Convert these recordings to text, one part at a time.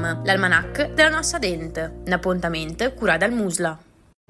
Belum, l'almanach della nostra dente, appuntamento curata dal Musla.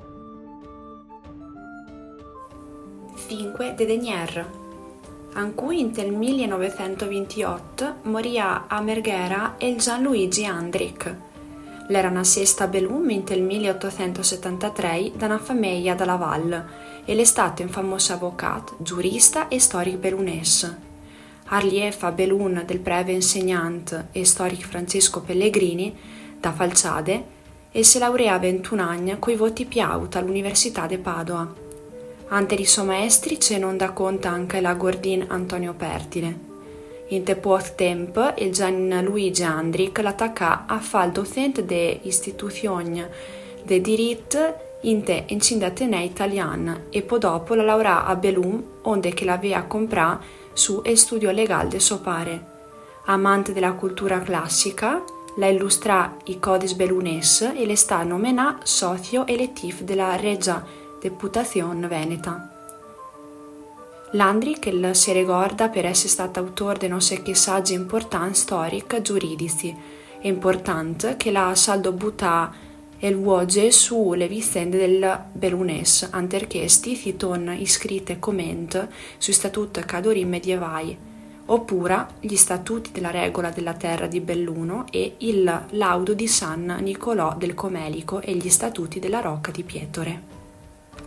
5 de Denier. Ancui nel 1928 morì a Marghera il Gianluigi Andric. L'era una sesta Belum nel 1873 da una famiglia dalla Val e è stato un famoso avvocato, giurista e storico belunese. Arliefa Belun del breve insegnante e storico Francesco Pellegrini da Falciade e si laurea a 21 anni coi voti piauta all'Università di Padova. Ante i suoi maestri c'è non da conta anche la Gordin Antonio Pertile. In te poco tempo il Gianluigi Andric l'attacca a fare docente de istituzioni de diritto in te incinta atenei italiana e poi dopo la laurea a Belum onde che l'aveva comprà su e studio legale de suo pare. Amante della cultura classica, la illustra i codis belunes e le sta nominà socio elettif della Regia Deputazione Veneta. L'Andric si ricorda per essere stato autore di non so che saggi importanti storici giuridici e importante che la saldo butta il voce sulle vicende del Belunes, anterché si ton iscritte comment sui statuti cadori medievali, oppure gli statuti della regola della terra di Belluno e il laudo di San Nicolò del Comelico e gli statuti della Rocca di Pietore.